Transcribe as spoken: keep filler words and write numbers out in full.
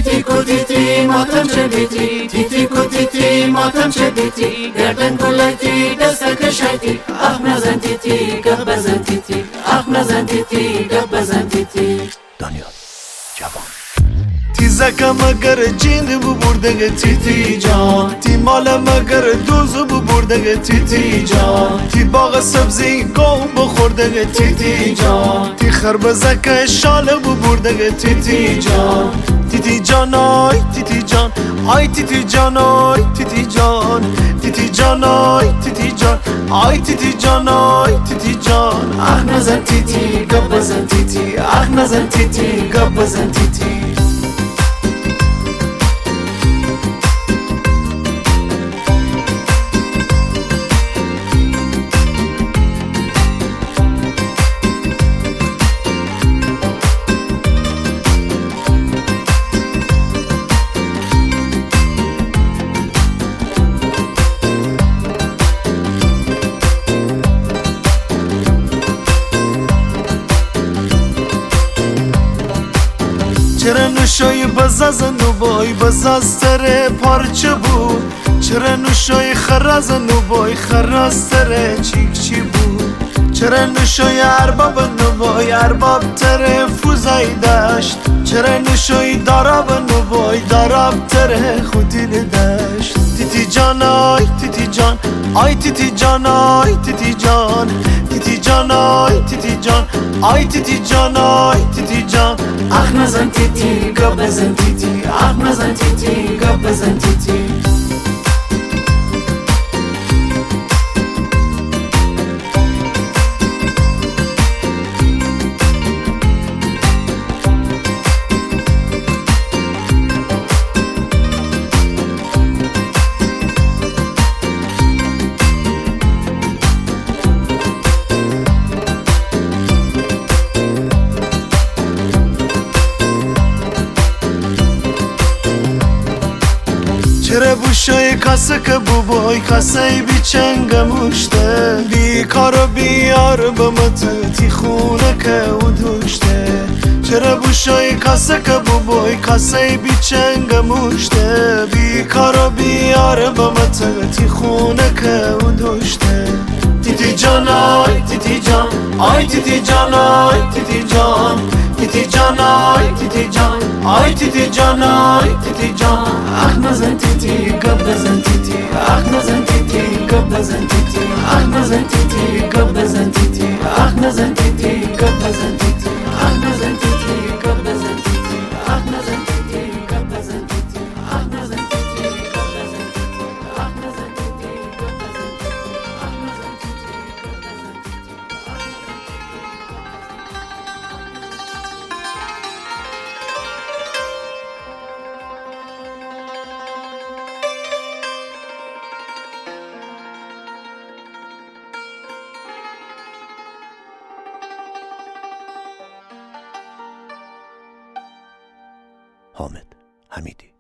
تیتی کو تیتی ماتم چدیتی تیتی کو تیتی ماتم چدیتی گردن گلتی دستک شایتی اخ نزن تیتی گپ بزن تیتی اخ نزن تیتی گپ بزن تیتی دانیال جوان تیزکه مگر جین بو بردگه تیتی جان تی مال مگر دوزو بو بردگه تیتی جان تی باغ سبزی گام بخوردگه تیتی جان تی خربزکه شال بو بردگه تیتی جان تیتی جان آی تیتی جان آی تیتی جان آی تیتی جان تیتی جان آی تیتی جان آی تیتی جان آی تیتی جان اخ نزن تیتی گپ بزن تیتی اخ نزن تیتی گپ بزن تیتی چرا نوشای بزازن و بای بزازتره پارچه بود چرا نوشای خرازن و بای خرازتره چیک چی بود چرا نوشای ارباب و بای ارباب تره فوزای داشت چرا نوشای داراب و بای داراب تره خودی داشت تیتی جان آی تیتی جان آی تیتی جان آی تیتی جان تیتی جان آی تیتی جان آی تیتی جان آی تیتی جان اخ نزن تیتی گپ بزن تیتی اخ نزن تیتی گپ بزن تیتی چرا بوشای کاسه که بوبای کاسه بی چنگ موشته بی کار و بیار بمت تی خونه که او دوشته چرا بوشای کاسه که بوبای کاسه بی چنگ موشته بی کار و بیار بمت تی خونه که او دوشته تیتی جان آی تیتی جان آی تیتی جان آی تیتی جان تیتی جان آی تیتی جان آی تیتی جان آی تیتی جان اخ نزن تیتی گپ بزن تیتی اخ نزن تیتی گپ بزن تیتی اخ نزن تیتی گپ بزن تیتی اخ نزن تیتی گپ بزن تیتی اخ نزن تیتی گپ بزن تیتی اخ نزن تیتی گپ بزن تیتی اخ نزن تیتی گپ بزن تیتی اخ نزن تیتی گپ بزن تیتی اخ نزن حامد حمیدی.